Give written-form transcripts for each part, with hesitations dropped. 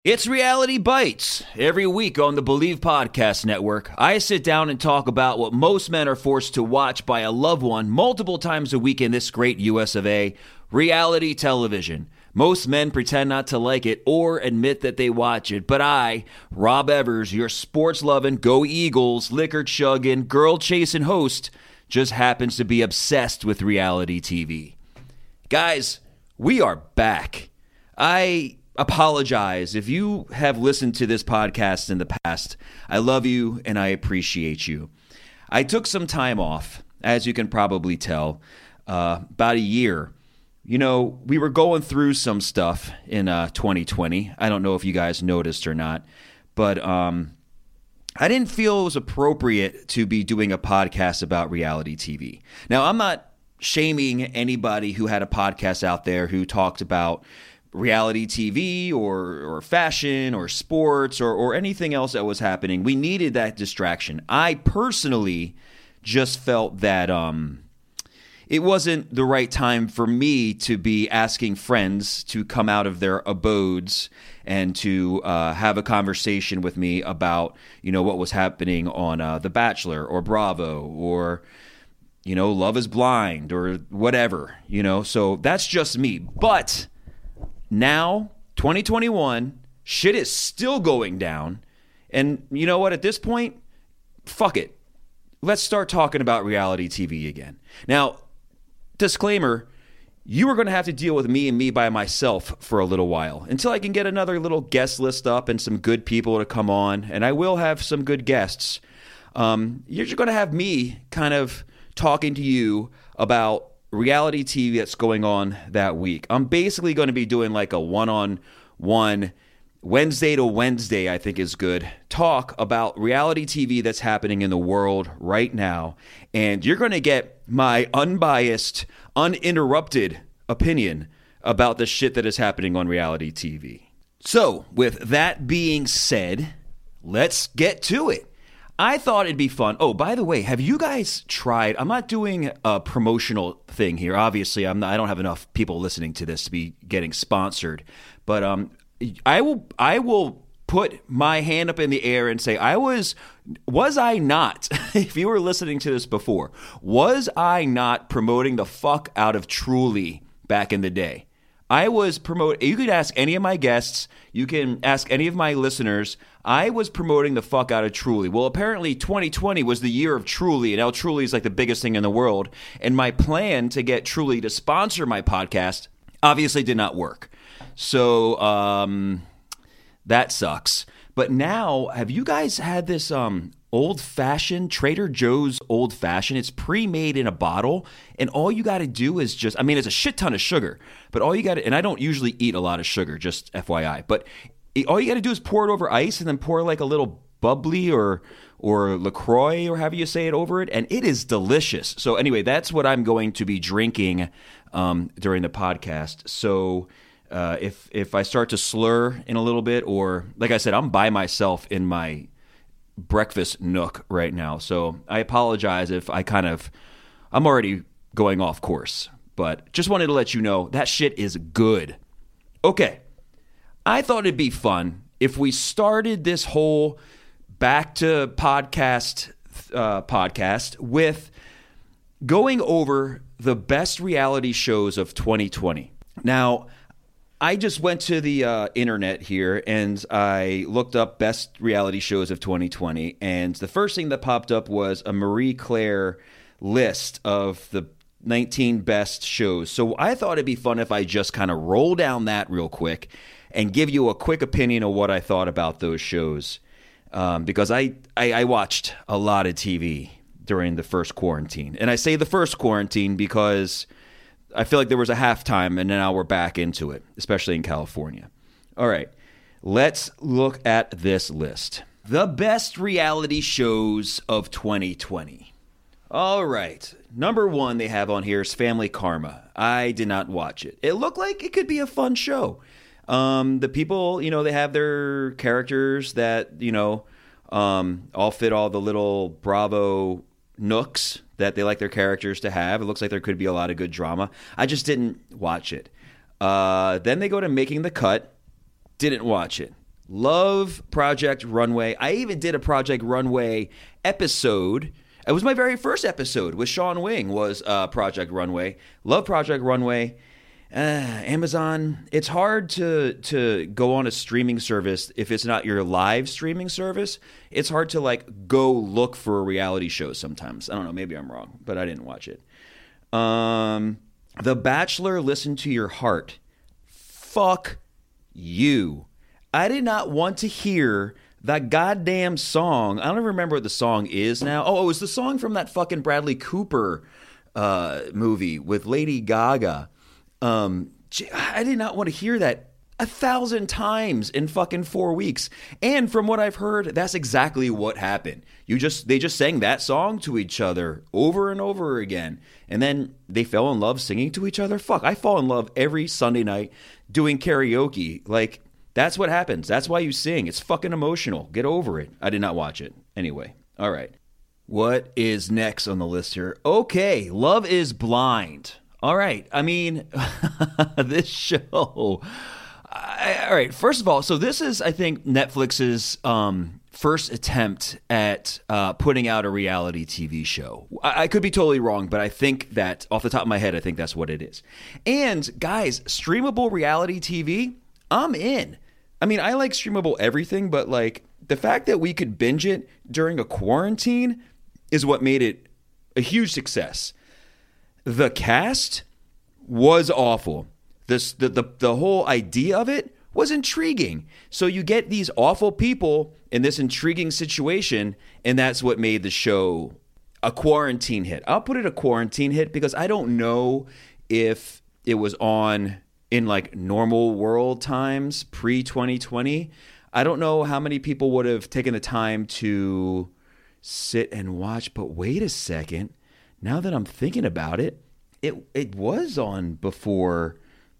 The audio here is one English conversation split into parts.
It's Reality Bites. Every week on the Believe Podcast Network, I sit down and talk about what most men are forced to watch by a loved one multiple times a week in this great US of A, reality television. Most men pretend not to like it or admit that they watch it, but I, Rob Evers, your sports-loving, go Eagles, liquor-chugging, girl-chasing host, just happens to be obsessed with reality TV. Guys, we are back. I apologize if you have listened to this podcast in the past. I love you and I appreciate you. I took some time off, as you can probably tell, about a year. You know, we were going through some stuff in 2020. I don't know if you guys noticed or not, but I didn't feel it was appropriate to be doing a podcast about reality TV. Now, I'm not shaming anybody who had a podcast out there who talked about reality TV or fashion or sports or anything else that was happening. We needed that distraction. I personally just felt that it wasn't the right time for me to be asking friends to come out of their abodes and to have a conversation with me about, you know, what was happening on The Bachelor or Bravo or, you know, Love is Blind or whatever, you know. So that's just me. But now, 2021, shit is still going down. And you know what? At this point, fuck it. Let's start talking about reality TV again. Now, disclaimer, you are going to have to deal with me and me by myself for a little while until I can get another little guest list up and some good people to come on. And I will have some good guests. You're just going to have me kind of talking to you about reality TV that's going on that week. I'm basically going to be doing like a one-on-one Wednesday to Wednesday, I think is good, talk about reality TV that's happening in the world right now. And you're going to get my unbiased, uninterrupted opinion about the shit that is happening on reality TV. So, with that being said, let's get to it. I thought it'd be fun. Oh, by the way, have you guys tried? I'm not doing a promotional thing here. Obviously, I don't have enough people listening to this to be getting sponsored. But I will put my hand up in the air and say was I not? If you were listening to this before, was I not promoting the fuck out of Truly back in the day? I was promoting. You could ask any of my guests. You can ask any of my listeners. I was promoting the fuck out of Truly. Well, apparently 2020 was the year of Truly, and now Truly is like the biggest thing in the world. And my plan to get Truly to sponsor my podcast obviously did not work. So that sucks. But now, have you guys had this old-fashioned, Trader Joe's old-fashioned? It's pre-made in a bottle, and all you got to do is just, I mean, it's a shit ton of sugar, but all you got to, and I don't usually eat a lot of sugar, just FYI, but all you got to do is pour it over ice and then pour like a little bubbly or LaCroix or however you say it over it, and it is delicious. So anyway, that's what I'm going to be drinking during the podcast. So if I start to slur in a little bit, or like I said, I'm by myself in my breakfast nook right now, so I apologize if I'm already going off course, but just wanted to let you know that shit is good. Okay, I thought it'd be fun if we started this whole back to podcast with going over the best reality shows of 2020. Now, I just went to the internet here and I looked up best reality shows of 2020. And the first thing that popped up was a Marie Claire list of the 19 best shows. So I thought it'd be fun if I just kind of roll down that real quick and give you a quick opinion of what I thought about those shows. Because I watched a lot of TV during the first quarantine. And I say the first quarantine because I feel like there was a halftime and now we're back into it, especially in California. All right, let's look at this list. The best reality shows of 2020. All right, number one they have on here is Family Karma. I did not watch it. It looked like it could be a fun show. The people, they have their characters that, all fit all the little Bravo nooks that they like their characters to have. It looks like there could be a lot of good drama. I just didn't watch it. Then they go to Making the Cut. Didn't watch it. Love Project Runway. I even did a Project Runway episode. It was my very first episode with Sean Wing was Project Runway. Love Project Runway. Amazon, it's hard to go on a streaming service if it's not your live streaming service. It's hard to like go look for a reality show sometimes. I don't know, maybe I'm wrong, but I didn't watch it. The Bachelor, Listen to Your Heart. Fuck you. I did not want to hear that goddamn song. I don't even remember what the song is now. Oh, it was the song from that fucking Bradley Cooper movie with Lady Gaga. I did not want to hear that 1,000 times in fucking 4 weeks. And from what I've heard, that's exactly what happened. They just sang that song to each other over and over again. And then they fell in love singing to each other. Fuck, I fall in love every Sunday night doing karaoke. Like, that's what happens. That's why you sing. It's fucking emotional. Get over it. I did not watch it. Anyway, all right. What is next on the list here? Okay, Love is Blind. All right. I mean, this show. All right. First of all, so this is, I think, Netflix's first attempt at putting out a reality TV show. I could be totally wrong, but I think that off the top of my head, I think that's what it is. And guys, streamable reality TV, I'm in. I mean, I like streamable everything, but like the fact that we could binge it during a quarantine is what made it a huge success. The cast was awful. The whole idea of it was intriguing. So you get these awful people in this intriguing situation, and that's what made the show a quarantine hit. I'll put it a quarantine hit because I don't know if it was on in like normal world times pre-2020. I don't know how many people would have taken the time to sit and watch, but wait a second. Now that I'm thinking about it, it was on before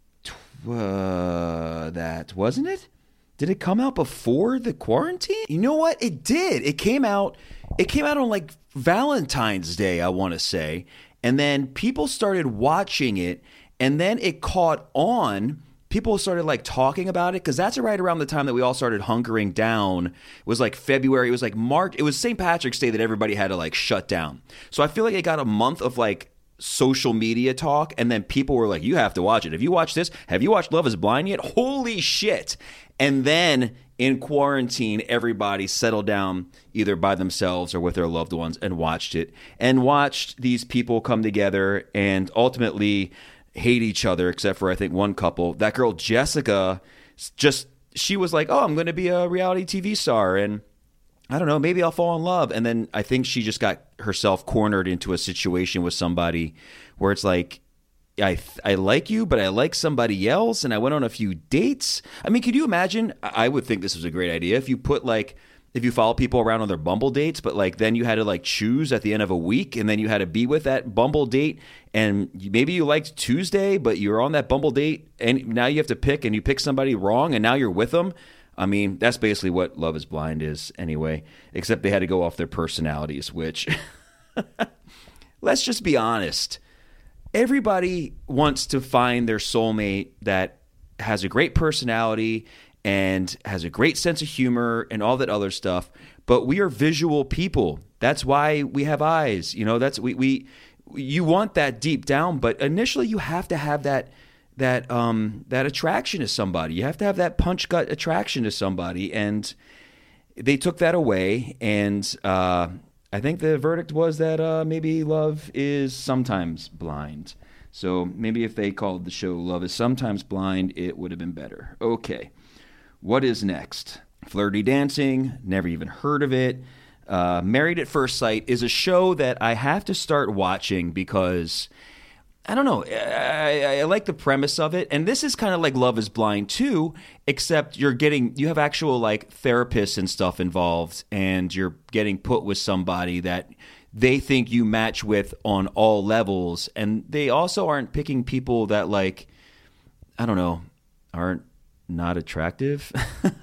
that, wasn't it? Did it come out before the quarantine? You know what? It did. It came out on like Valentine's Day, I want to say. And then people started watching it, and then it caught on. People started like talking about it because that's right around the time that we all started hunkering down. It was like February. It was like March. It was St. Patrick's Day that everybody had to like shut down. So I feel like it got a month of like social media talk, and then people were like, you have to watch it. Have you watched this? Have you watched Love is Blind yet? Holy shit. And then in quarantine, everybody settled down either by themselves or with their loved ones and watched it, and watched these people come together and ultimately hate each other, except for I think one couple. That girl Jessica, she was like, oh, I'm going to be a reality TV star, and I don't know, maybe I'll fall in love. And then I think she just got herself cornered into a situation with somebody where it's like, I like you, but I like somebody else, and I went on a few dates. I mean, could you imagine? I would think this was a great idea if you put like, if you follow people around on their Bumble dates, but like then you had to like choose at the end of a week, and then you had to be with that Bumble date, and maybe you liked Tuesday, but you're on that Bumble date, and now you have to pick, and you pick somebody wrong, and now you're with them. I mean, that's basically what Love is Blind is anyway, except they had to go off their personalities, which, let's just be honest. Everybody wants to find their soulmate that has a great personality and has a great sense of humor and all that other stuff. But we are visual people. That's why we have eyes. You know, that's you want that deep down, but initially you have to have that attraction to somebody. You have to have that punch gut attraction to somebody, and they took that away. And I think the verdict was that maybe Love is Sometimes Blind. So maybe if they called the show Love is Sometimes Blind, it would have been better. Okay, what is next? Flirty Dancing, never even heard of it. Married at First Sight is a show that I have to start watching because I don't know. I like the premise of it. And this is kind of like Love is Blind too, except you have actual like therapists and stuff involved, and you're getting put with somebody that they think you match with on all levels. And they also aren't picking people that like, I don't know, aren't not attractive.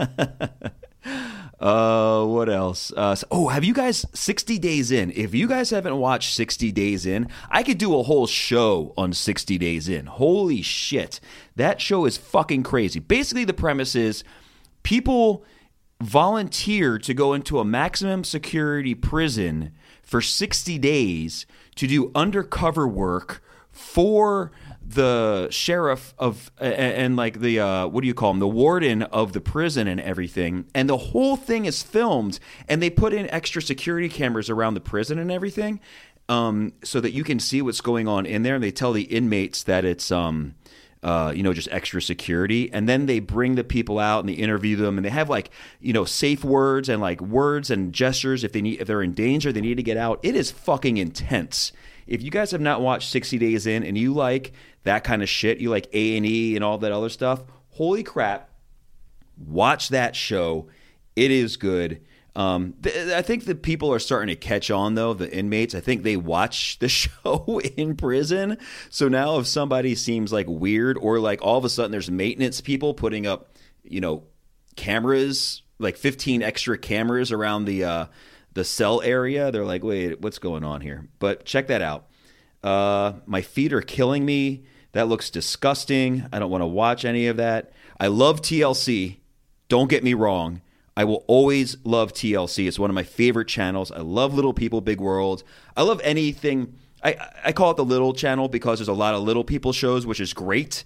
What else? Have you guys 60 Days In? If you guys haven't watched 60 Days In, I could do a whole show on 60 Days In. Holy shit. That show is fucking crazy. Basically, the premise is people volunteer to go into a maximum security prison for 60 days to do undercover work for the sheriff of and like the what do you call him, the warden of the prison and everything. And the whole thing is filmed, and they put in extra security cameras around the prison and everything, so that you can see what's going on in there. And they tell the inmates that it's just extra security, and then they bring the people out and they interview them, and they have like, safe words and like words and gestures if they're in danger, they need to get out. It is fucking intense. If you guys have not watched 60 Days In and you like that kind of shit, you like A&E and all that other stuff, holy crap, watch that show. It is good. I think the people are starting to catch on, though, the inmates. I think they watch the show in prison. So now if somebody seems like weird, or like all of a sudden there's maintenance people putting up, cameras, like 15 extra cameras around the cell area, they're like, wait, what's going on here? But check that out. My feet are killing me. That looks disgusting. I don't want to watch any of that. I love TLC. Don't get me wrong. I will always love TLC. It's one of my favorite channels. I love Little People, Big World. I love anything. I call it the Little Channel because there's a lot of little people shows, which is great.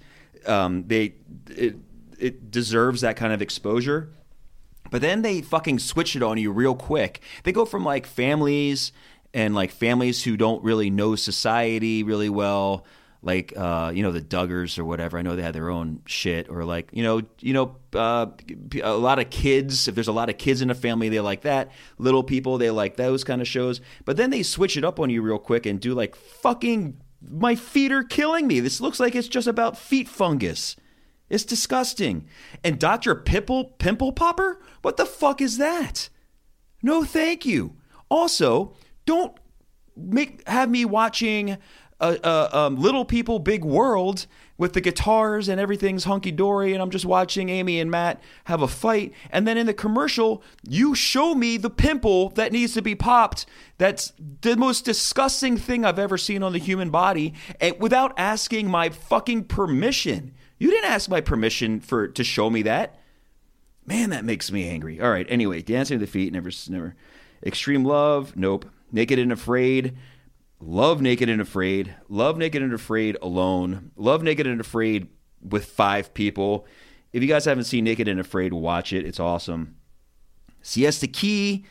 It deserves that kind of exposure. But then they fucking switch it on you real quick. They go from like families and like families who don't really know society really well, like the Duggars or whatever. I know they had their own shit, or like a lot of kids. If there's a lot of kids in a family, they like that. Little people, they like those kind of shows. But then they switch it up on you real quick and do like fucking my feet are killing me. This looks like it's just about feet fungus. It's disgusting. And Dr. Pimple Popper? What the fuck is that? No, thank you. Also, don't have me watching Little People, Big World with the guitars and everything's hunky-dory, and I'm just watching Amy and Matt have a fight. And then in the commercial, you show me the pimple that needs to be popped. That's the most disgusting thing I've ever seen on the human body, and without asking my fucking permission. You didn't ask my permission to show me that. Man, that makes me angry. All right, anyway, Dancing with the Feet, never. Extreme Love, nope. Naked and Afraid, love Naked and Afraid. Love Naked and Afraid alone. Love Naked and Afraid with 5 people. If you guys haven't seen Naked and Afraid, watch it. It's awesome. Siesta Key,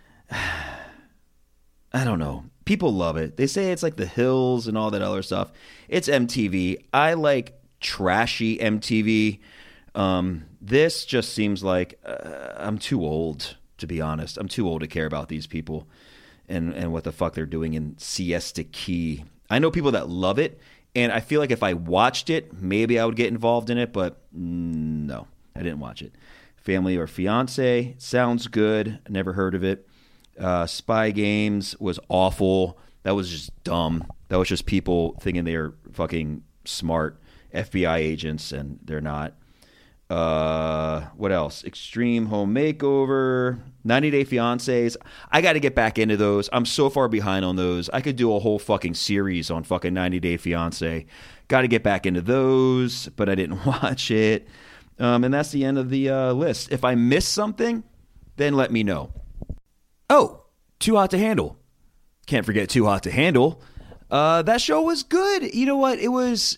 I don't know. People love it. They say it's like The Hills and all that other stuff. It's MTV. I like trashy MTV. This just seems like I'm too old, to be honest. I'm too old to care about these people and what the fuck they're doing in Siesta Key. I know people that love it, and I feel like if I watched it, maybe I would get involved in it, but no, I didn't watch it. Family or Fiance, sounds good. Never heard of it. Spy Games was awful. That was just dumb. That was just people thinking they were fucking smart FBI agents, and they're not. What else? Extreme Home Makeover, 90 Day Fiancés. I got to get back into those. I'm so far behind on those. I could do a whole fucking series on fucking 90 Day Fiancé. Got to get back into those, but I didn't watch it. And that's the end of the list. If I missed something, then let me know. Oh, Too Hot to Handle. Can't forget Too Hot to Handle. That show was good. You know what? It was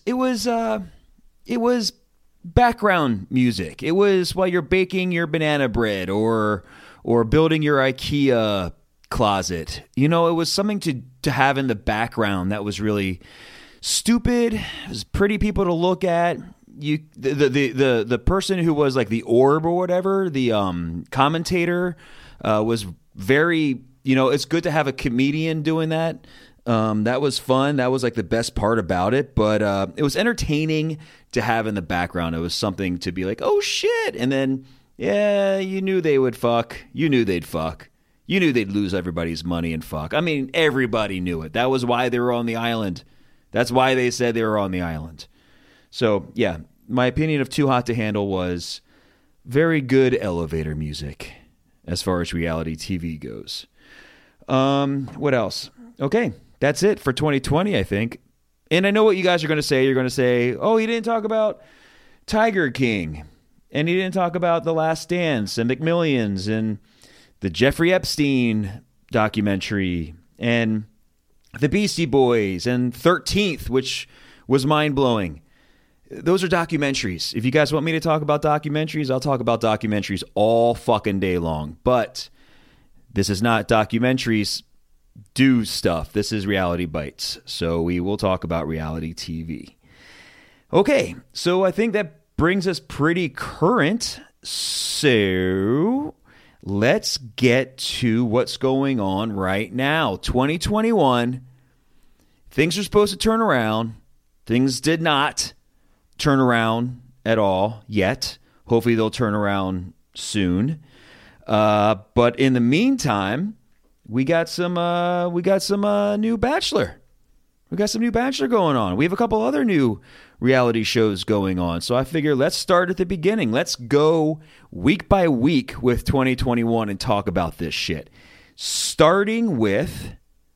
background music. It was while you're baking your banana bread or building your IKEA closet. You know, it was something to have in the background that was really stupid. It was pretty people to look at. The person who was like the orb or whatever, the commentator, was very, it's good to have a comedian doing that. That was fun. That was like the best part about it, but it was entertaining to have in the background. It was something to be like, oh shit. And then, yeah, you knew they would fuck. You knew they'd fuck. You knew they'd lose everybody's money and fuck. I mean, everybody knew it. That was why they were on the island. That's why they said they were on the island. So yeah, my opinion of Too Hot to Handle was very good elevator music as far as reality TV goes. What else? Okay. That's it for 2020, I think. And I know what you guys are going to say. You're going to say, oh, he didn't talk about Tiger King. And he didn't talk about The Last Dance and McMillions and the Jeffrey Epstein documentary and the Beastie Boys and 13th, which was mind-blowing. Those are documentaries. If you guys want me to talk about documentaries, I'll talk about documentaries all fucking day long. But this is not documentaries do stuff. This is Reality Bites. So we will talk about reality TV. Okay, so I think that brings us pretty current. So let's get to what's going on right now. 2021, things are supposed to turn around. Things did not turn around at all yet. Hopefully they'll turn around soon. But in the meantime, we got some new Bachelor. We got some new Bachelor going on. We have a couple other new reality shows going on. So I figure let's start at the beginning. Let's go week by week with 2021 and talk about this shit. Starting with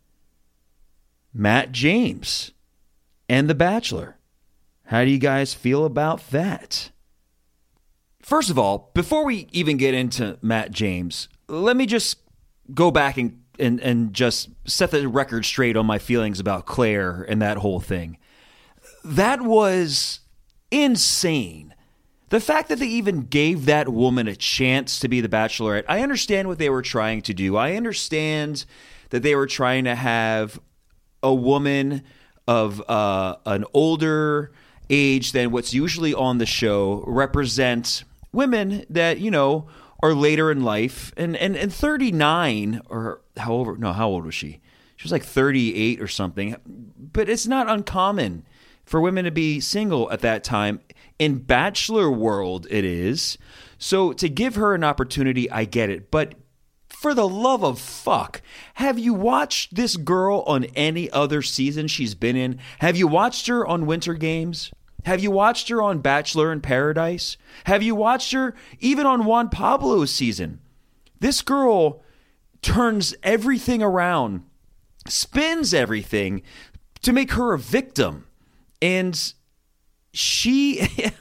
Matt James and The Bachelor. How do you guys feel about that? First of all, before we even get into Matt James, let me just go back and just set the record straight on my feelings about Claire and that whole thing. That was insane. The fact that they even gave that woman a chance to be the Bachelorette, I understand what they were trying to do. I understand that they were trying to have a woman of an older age than what's usually on the show represent women that, you know, are later in life. And 39 or how old was she? She was like 38 or something. But it's not uncommon for women to be single at that time. In Bachelor world, it is. So to give her an opportunity, I get it. But for the love of fuck, have you watched this girl on any other season she's been in? Have you watched her on Winter Games? Have you watched her on Bachelor in Paradise? Have you watched her even on Juan Pablo's season? This girl turns everything around, spins everything to make her a victim. And she,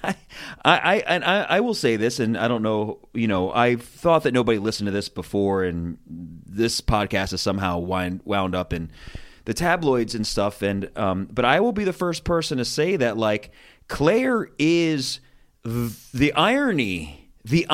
I will say this, and I don't know, you know, I thought that nobody listened to this before, and this podcast is somehow wound up in the tabloids and stuff. And but I will be the first person to say that, like, Claire is the irony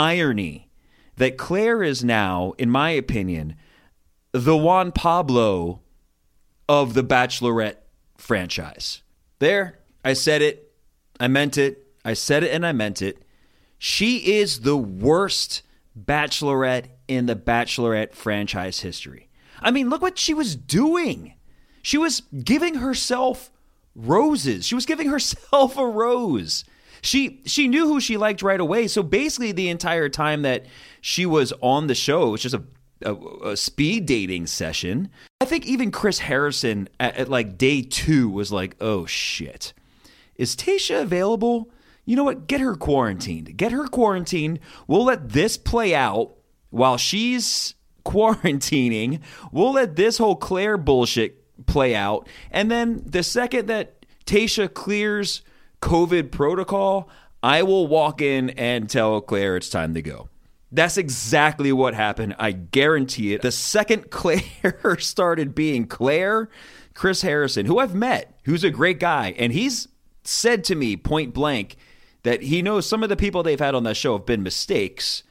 that Claire is now, in my opinion, the Juan Pablo of the Bachelorette franchise. There, I said it. I meant it. I said it and I meant it. She is the worst Bachelorette in the Bachelorette franchise history. I mean, look what she was doing. She was giving herself roses. She was giving herself a rose. She knew who she liked right away. So basically the entire time that she was on the show, it was just a speed dating session. I think even Chris Harrison at like day 2 was like, oh shit. Is Tayshia available? You know what? Get her quarantined. Get her quarantined. We'll let this play out while she's quarantining. We'll let this whole Claire bullshit play out. And then the second that Tayshia clears COVID protocol, I will walk in and tell Claire it's time to go. That's exactly what happened. I guarantee it. The second Claire started being Claire, Chris Harrison, who I've met, who's a great guy, and he's said to me point blank that he knows some of the people they've had on that show have been mistakes,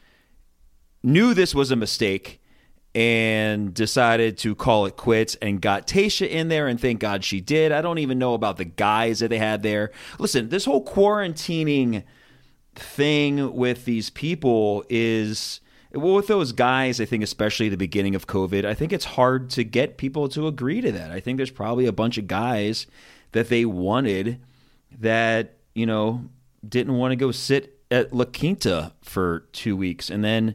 knew this was a mistake, and decided to call it quits and got Tayshia in there, and thank God she did. I don't even know about the guys that they had there. Listen, this whole quarantining thing with these people is, well, with those guys, I think especially at the beginning of COVID, I think it's hard to get people to agree to that. I think there's probably a bunch of guys that they wanted that, you know, didn't want to go sit at La Quinta for 2 weeks and then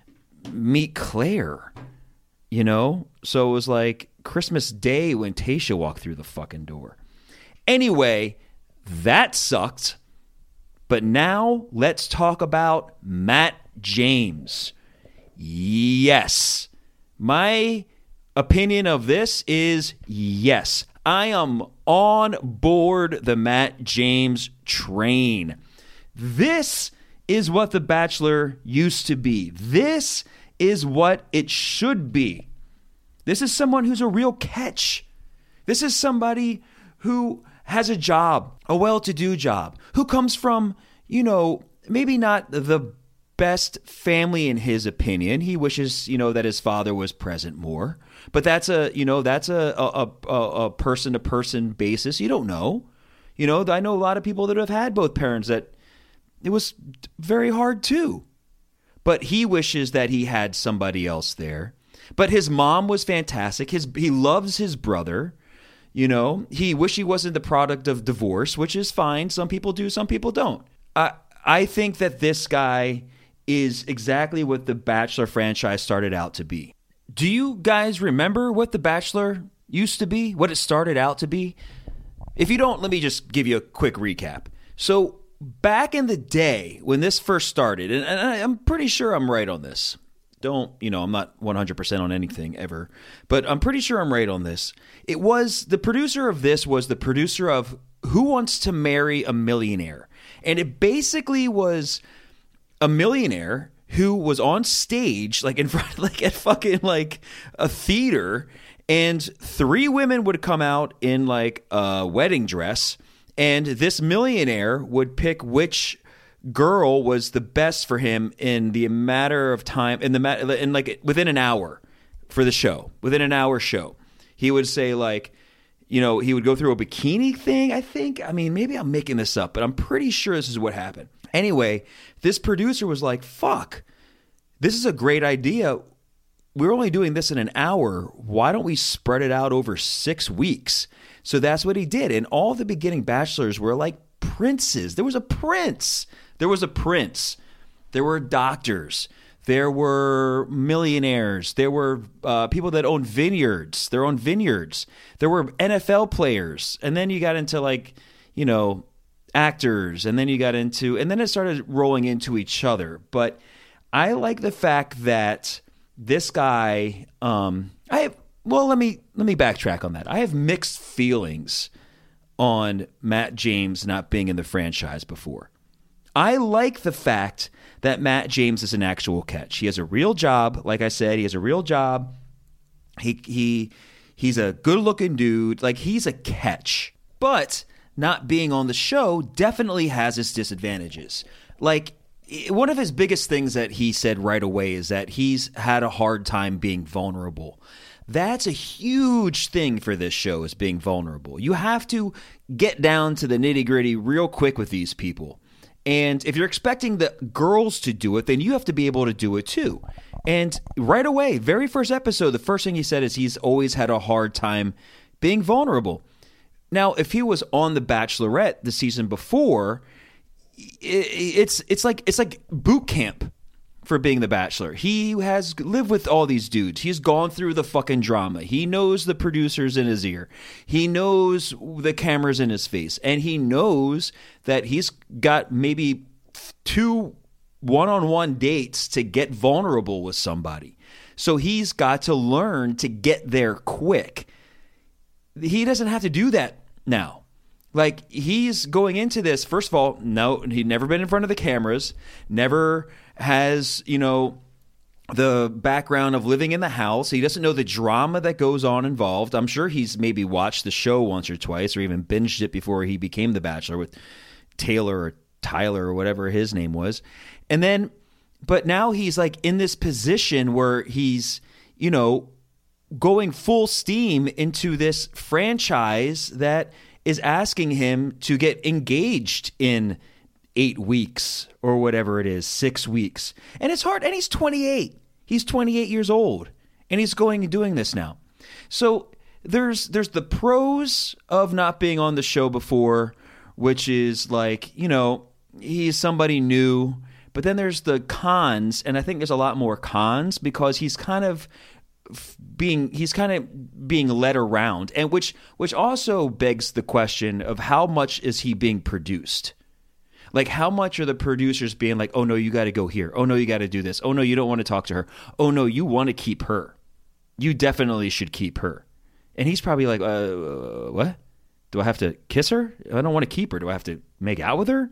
meet Claire, you know? So it was like Christmas Day when Tayshia walked through the fucking door. Anyway, that sucked. But now let's talk about Matt James. Yes. My opinion of this is yes. I am on board the Matt James train. This is what The Bachelor used to be. This is what it should be. This is someone who's a real catch. This is somebody who has a job, a well-to-do job, who comes from, maybe not the best family in his opinion. He wishes, that his father was present more. But that's a person-to-person basis. You don't know. I know a lot of people that have had both parents that it was very hard too. But he wishes that he had somebody else there. But his mom was fantastic. He loves his brother. He wish he wasn't the product of divorce, which is fine. Some people do, some people don't. I think that this guy is exactly what the Bachelor franchise started out to be. Do you guys remember what the Bachelor used to be? What it started out to be? If you don't, let me just give you a quick recap. So back in the day when this first started, and I'm pretty sure I'm right on this. I'm not 100% on anything ever, but I'm pretty sure I'm right on this. The producer of this was the producer of Who Wants to Marry a Millionaire? And it basically was a millionaire who was on stage, like in front, like at fucking like a theater, and 3 women would come out in like a wedding dress, and this millionaire would pick which girl was the best for him in the matter of time, within an hour for the show, within an hour show. He would say like, he would go through a bikini thing, I think. I mean, maybe I'm making this up, but I'm pretty sure this is what happened. Anyway, this producer was like, fuck, this is a great idea. We're only doing this in an hour. Why don't we spread it out over 6 weeks? So that's what he did. And all the beginning bachelors were like princes. There was a prince. There was a prince. There were doctors. There were millionaires. There were people that owned vineyards. Their own vineyards. There were NFL players. And then you got into actors. And then it started rolling into each other. But I like the fact that this guy, let me backtrack on that. I have mixed feelings on Matt James not being in the franchise before. I like the fact that Matt James is an actual catch. He has a real job. Like I said, he has a real job. He's a good-looking dude. Like, he's a catch. But not being on the show definitely has its disadvantages. Like, one of his biggest things that he said right away is that he's had a hard time being vulnerable. That's a huge thing for this show, is being vulnerable. You have to get down to the nitty-gritty real quick with these people. And if you're expecting the girls to do it, then you have to be able to do it too. And right away, very first episode, the first thing he said is he's always had a hard time being vulnerable. Now, if he was on The Bachelorette the season before, it's like boot camp for being The Bachelor. He has lived with all these dudes. He's gone through the fucking drama. He knows the producers in his ear. He knows the cameras in his face. And he knows that he's got maybe 2 one-on-one dates to get vulnerable with somebody. So he's got to learn to get there quick. He doesn't have to do that now. Like, he's going into this, first of all, no, he'd never been in front of the cameras, never has, the background of living in the house. He doesn't know the drama that goes on involved. I'm sure he's maybe watched the show once or twice or even binged it before he became The Bachelor with Taylor or Tyler or whatever his name was. And then, but now he's like in this position where he's, going full steam into this franchise that is asking him to get engaged in 8 weeks or whatever it is, 6 weeks. And it's hard. And he's 28. He's 28 years old. And he's going and doing this now. So there's the pros of not being on the show before, which is like, he's somebody new. But then there's the cons. And I think there's a lot more cons because he's kind of being led around, and which also begs the question of how much is he being produced? Like, how much are the producers being like, oh no, you got to go here. Oh no, you got to do this. Oh no, you don't want to talk to her. Oh no, you want to keep her. You definitely should keep her. And he's probably like, what? Do I have to kiss her? I don't want to keep her. Do I have to make out with her?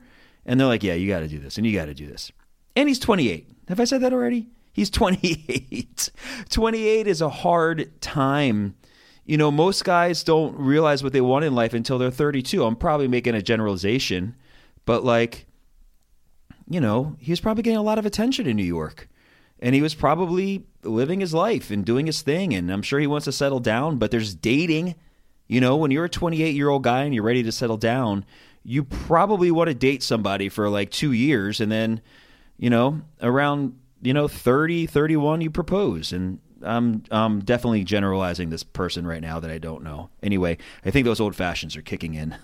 And they're like, yeah, you got to do this and you got to do this. And he's 28. Have I said that already? He's 28. 28 is a hard time. You know, most guys don't realize what they want in life until they're 32. I'm probably making a generalization, but like, you know, he was probably getting a lot of attention in New York. And he was probably living his life and doing his thing. And I'm sure he wants to settle down, but there's dating. You know, when you're a 28-year-old guy and you're ready to settle down, you probably want to date somebody for like 2 years. And then, you know, around, 30, 31, you propose. And I'm definitely generalizing this person right now that I don't know. Anyway, I think those old fashions are kicking in.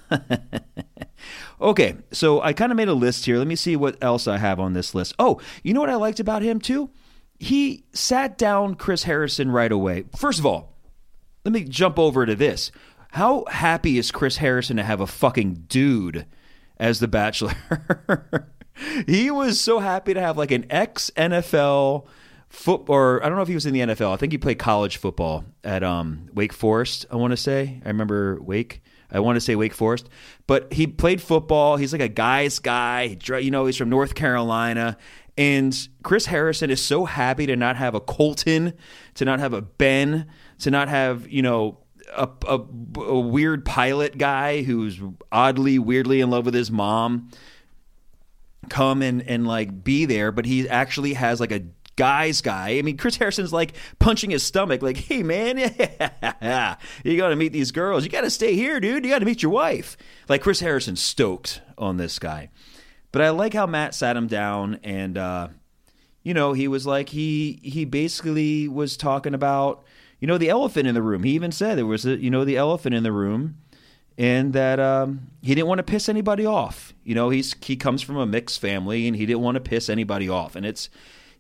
Okay, so I kind of made a list here. Let me see what else I have on this list. Oh, you know what I liked about him too? He sat down Chris Harrison right away. First of all, let me jump over to this. How happy is Chris Harrison to have a fucking dude as the Bachelor? He was so happy to have like an ex-NFL football, or I don't know if he was in the NFL. I think he played college football at Wake Forest, I want to say. I remember Wake. I want to say Wake Forest. But he played football. He's like a guy's guy. He's from North Carolina. And Chris Harrison is so happy to not have a Colton, to not have a Ben, to not have, a weird pilot guy who's weirdly in love with his mom come and like be there. But he actually has like a guy's guy. I mean, Chris Harrison's like punching his stomach like, hey, man, you got to meet these girls. You got to stay here, dude. You got to meet your wife. Like Chris Harrison's stoked on this guy. But I like how Matt sat him down and, he was like, he basically was talking about, the elephant in the room. He even said there was, the elephant in the room and that he didn't want to piss anybody off. He comes from a mixed family and he didn't want to piss anybody off. And it's,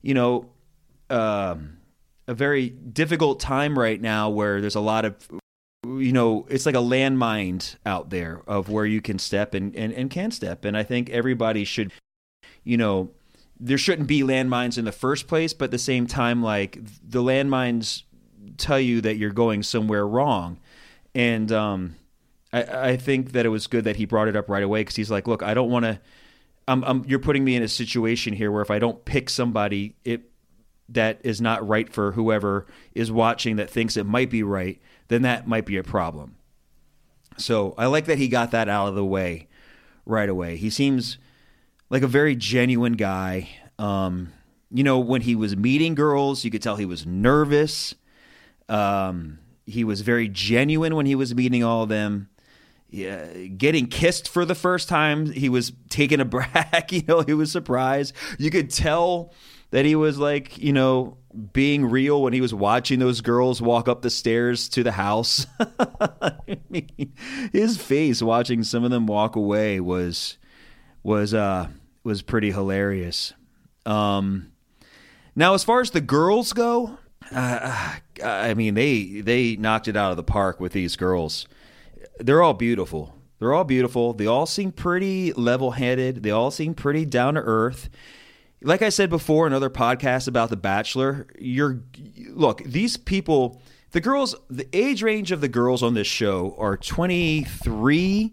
a very difficult time right now where there's a lot of, it's like a landmine out there of where you can step and can step. And I think everybody should, there shouldn't be landmines in the first place, but at the same time, like the landmines tell you that you're going somewhere wrong. And I think that it was good that he brought it up right away because he's like, look, I don't want to, you're putting me in a situation here where if I don't pick somebody that is not right for whoever is watching that thinks it might be right, then that might be a problem. So I like that he got that out of the way right away. He seems like a very genuine guy. When he was meeting girls, you could tell he was nervous. He was very genuine when he was meeting all of them. Yeah, getting kissed for the first time, he was taken aback. He was surprised. You could tell that he was like, being real when he was watching those girls walk up the stairs to the house. I mean, his face watching some of them walk away was pretty hilarious. Now, as far as the girls go, I mean, they knocked it out of the park with these girls. They're all beautiful. They all seem pretty level-headed. They all seem pretty down to earth. Like I said before in other podcasts about The Bachelor, look, these people, the girls, the age range of the girls on this show are 21,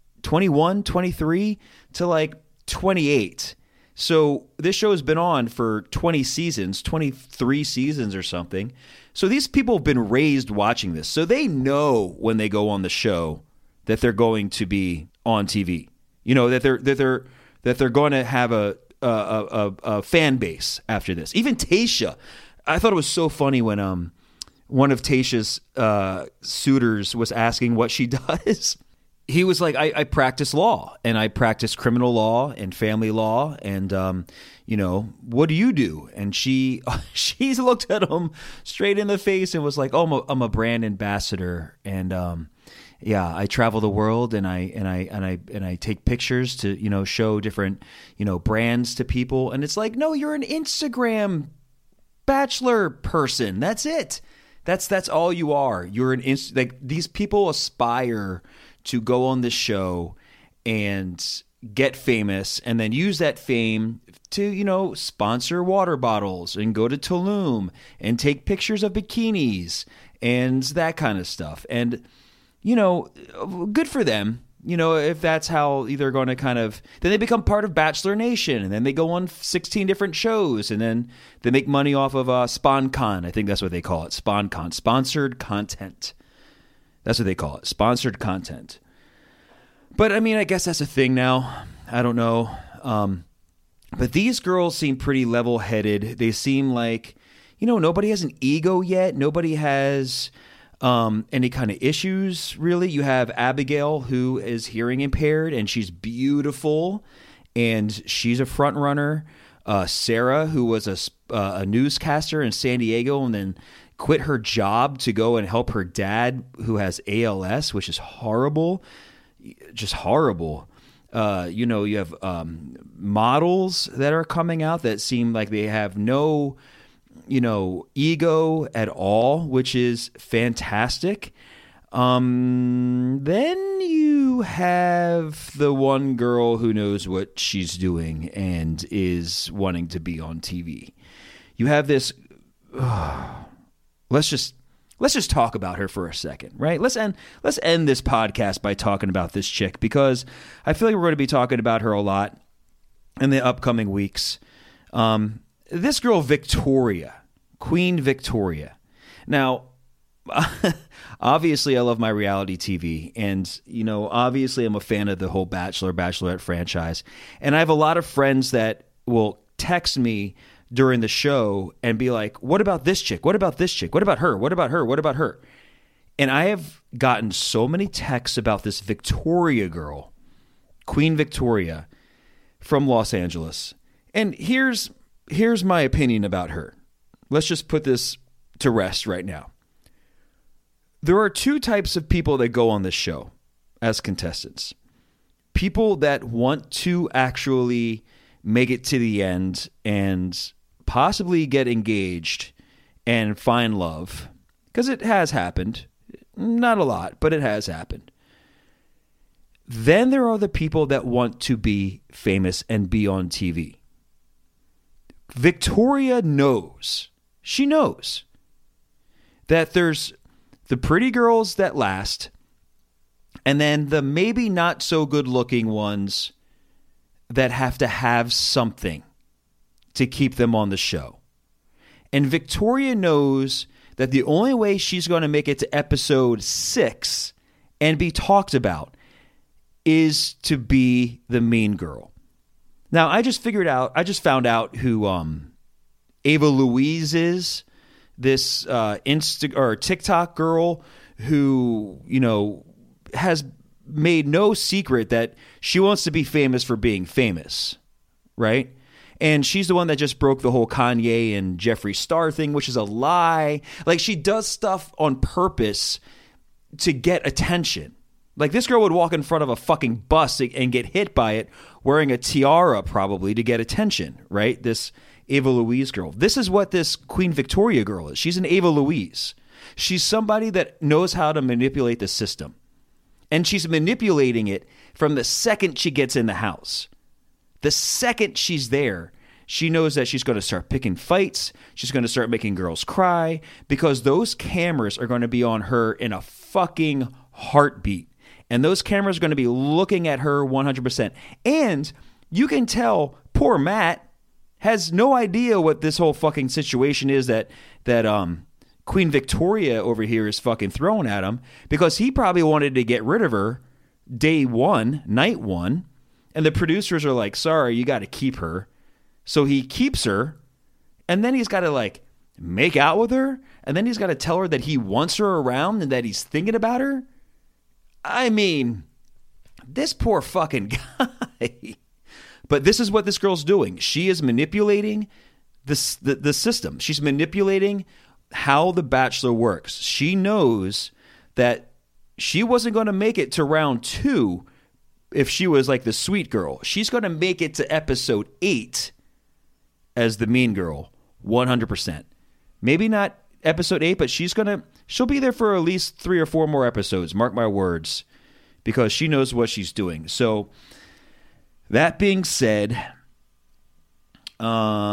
23 to like 28. So this show has been on for 20 seasons, 23 seasons or something. So these people have been raised watching this. So they know when they go on the show that they're going to be on TV. That they're going to have a fan base after this. Even Tayshia, I thought it was so funny when one of Tayshia's suitors was asking what she does. He was like, I practice law, and I practice criminal law and family law, and what do you do? And she looked at him straight in the face and was like, oh, I'm a brand ambassador, and I travel the world, and I take pictures to show different brands to people, and it's like, no, you're an Instagram Bachelor person. That's it. That's all you are. You're like these people aspire to go on this show and get famous and then use that fame to, sponsor water bottles and go to Tulum and take pictures of bikinis and that kind of stuff. And, good for them. if that's how they're going to then they become part of Bachelor Nation, and then they go on 16 different shows, and then they make money off of SponCon. I think that's what they call it, SponCon, sponsored content. That's what they call it, sponsored content. But I mean, I guess that's a thing now. I don't know. But these girls seem pretty level-headed. They seem like, nobody has an ego yet. Nobody has any kind of issues, really. You have Abigail, who is hearing impaired, and she's beautiful, and she's a front runner. Sarah, who was a newscaster in San Diego and then quit her job to go and help her dad, who has ALS, which is horrible, just horrible. You have models that are coming out that seem like they have no ego at all, which is fantastic. Then you have the one girl who knows what she's doing and is wanting to be on TV. You have this. Let's just talk about her for a second, right? Let's end this podcast by talking about this chick, because I feel like we're going to be talking about her a lot in the upcoming weeks. This girl, Victoria, Queen Victoria. Now, obviously, I love my reality TV, and obviously, I'm a fan of the whole Bachelor, Bachelorette franchise, and I have a lot of friends that will text me during the show and be like, what about this chick? What about this chick? What about her? What about her? What about her? And I have gotten so many texts about this Victoria girl, Queen Victoria, from Los Angeles. And here's my opinion about her. Let's just put this to rest right now. There are two types of people that go on this show as contestants. People that want to actually make it to the end and possibly get engaged and find love, because it has happened. Not a lot, but it has happened. Then there are the people that want to be famous and be on TV. Victoria knows. She knows that there's the pretty girls that last, and then the maybe not so good looking ones that have to have something to keep them on the show. And Victoria knows that the only way she's going to make it to episode 6 and be talked about is to be the mean girl. Now, I just found out who Ava Louise is, this TikTok girl who, has made no secret that she wants to be famous for being famous, right? And she's the one that just broke the whole Kanye and Jeffree Star thing, which is a lie. Like, she does stuff on purpose to get attention. Like, this girl would walk in front of a fucking bus and get hit by it wearing a tiara probably to get attention, right? This Ava Louise girl. This is what this Queen Victoria girl is. She's an Ava Louise. She's somebody that knows how to manipulate the system. And she's manipulating it from the second she gets in the house. The second she's there, she knows that she's going to start picking fights. She's going to start making girls cry, because those cameras are going to be on her in a fucking heartbeat. And those cameras are going to be looking at her 100%. And you can tell poor Matt has no idea what this whole fucking situation is that Queen Victoria over here is fucking throwing at him, because he probably wanted to get rid of her day one, night one. And the producers are like, sorry, you got to keep her. So he keeps her. And then he's got to make out with her. And then he's got to tell her that he wants her around and that he's thinking about her. I mean, this poor fucking guy. But this is what this girl's doing. She is manipulating the system. She's manipulating how The Bachelor works. She knows that she wasn't going to make it to round 2 if she was like the sweet girl. She's going to make it to episode 8 as the mean girl, 100%. Maybe not episode 8, but she'll be there for at least 3 or 4 more episodes, mark my words, because she knows what she's doing. So that being said, here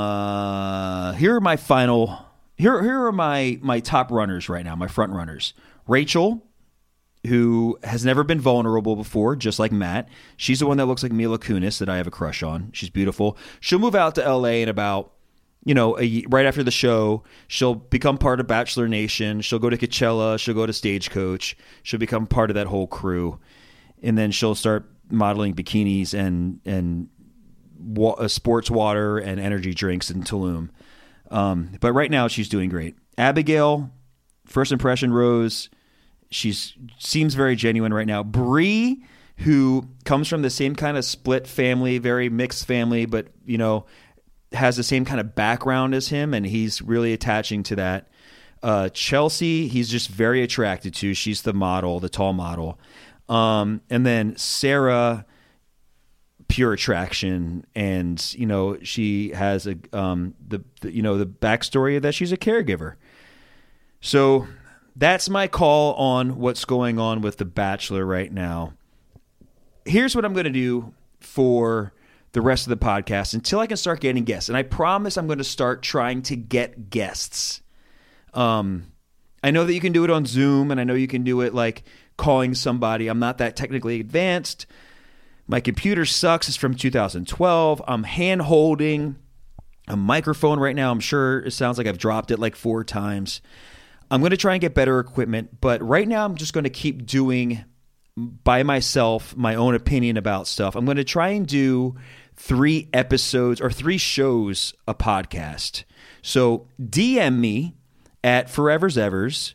are my top runners right now, my front runners. Rachel, who has never been vulnerable before, just like Matt. She's the one that looks like Mila Kunis that I have a crush on. She's beautiful. She'll move out to LA in about, right after the show. She'll become part of Bachelor Nation. She'll go to Coachella. She'll go to Stagecoach. She'll become part of that whole crew. And then she'll start modeling bikinis and sports water and energy drinks in Tulum. But right now she's doing great. Abigail, first impression, Rose. She seems very genuine right now. Bree, who comes from the same kind of split family, very mixed family, but, has the same kind of background as him, and he's really attaching to that. Chelsea, he's just very attracted to. She's the model, the tall model. And then Sarah, pure attraction, and, she has the backstory that she's a caregiver. So that's my call on what's going on with The Bachelor right now. Here's what I'm going to do for the rest of the podcast until I can start getting guests. And I promise I'm going to start trying to get guests. I know that you can do it on Zoom, and I know you can do it like calling somebody. I'm not that technically advanced. My computer sucks. It's from 2012. I'm hand-holding a microphone right now. I'm sure it sounds like I've dropped it like 4 times. I'm going to try and get better equipment, but right now I'm just going to keep doing by myself my own opinion about stuff. I'm going to try and do 3 episodes or 3 shows a podcast. So DM me at Forever's Evers,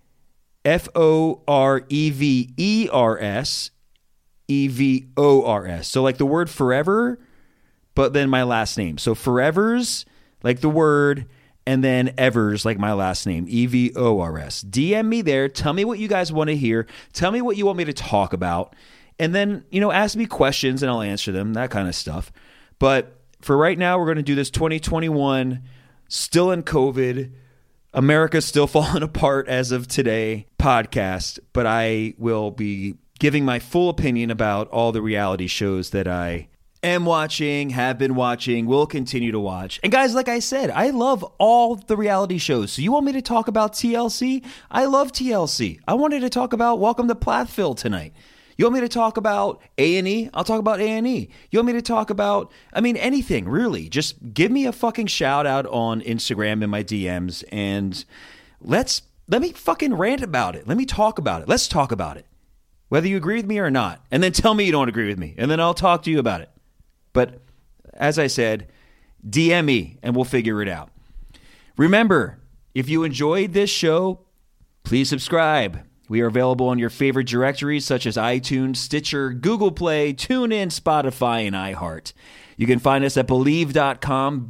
FOREVERS, so like the word forever, but then my last name. So Forever's, like the word, and then Evers, like my last name, EVORS. DM me there. Tell me what you guys want to hear. Tell me what you want me to talk about. And then, ask me questions and I'll answer them, that kind of stuff. But for right now, we're going to do this 2021, still in COVID, America's still falling apart as of today podcast. But I will be giving my full opinion about all the reality shows that I am watching, have been watching, will continue to watch. And guys, like I said, I love all the reality shows. So you want me to talk about TLC? I love TLC. I wanted to talk about Welcome to Plathville tonight. You want me to talk about A&E? I'll talk about A&E. You want me to talk about, anything, really. Just give me a fucking shout out on Instagram in my DMs, and let me fucking rant about it. Let me talk about it. Let's talk about it. Whether you agree with me or not. And then tell me you don't agree with me, and then I'll talk to you about it. But as I said, DM me and we'll figure it out. Remember, if you enjoyed this show, please subscribe. We are available on your favorite directories such as iTunes, Stitcher, Google Play, TuneIn, Spotify, and iHeart. You can find us at Believe.com,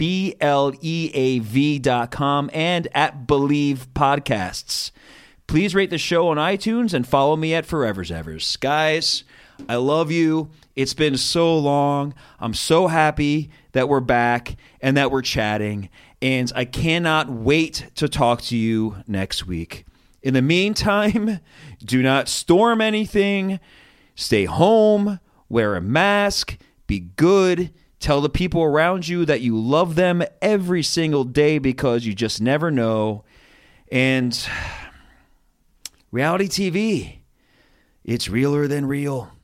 BLEAV.com, and at Believe Podcasts. Please rate the show on iTunes and follow me at Forever's Evers. Guys, I love you. It's been so long. I'm so happy that we're back and that we're chatting. And I cannot wait to talk to you next week. In the meantime, do not storm anything. Stay home. Wear a mask. Be good. Tell the people around you that you love them every single day because you just never know. And reality TV, it's realer than real.